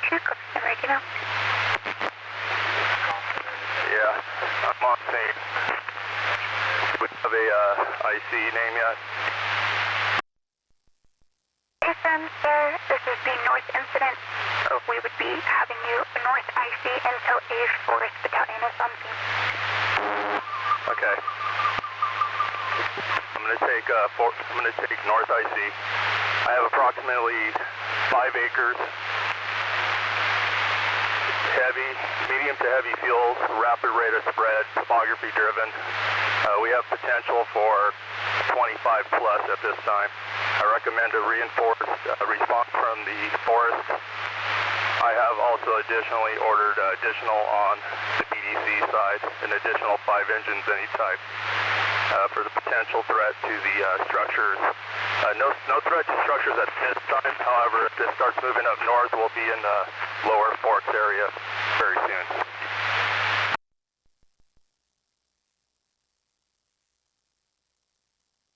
2, Clifton Regular. Yeah, I'm on scene. Do we have a IC name yet? Sir, this is the North incident. We would be having you North IC until a Forest Battalion is on scene. Okay. I'm gonna take North IC. I have approximately 5 acres. Medium to heavy fuels, rapid rate of spread, topography driven. We have potential for 25 plus at this time. I recommend a reinforced response from the forest. I have also additionally ordered additional on the BDC side, an additional 5 engines any type for the potential threat to the structures. No threat to structures at this time. However, if this starts moving up north, we'll be in the lower Forks area very soon.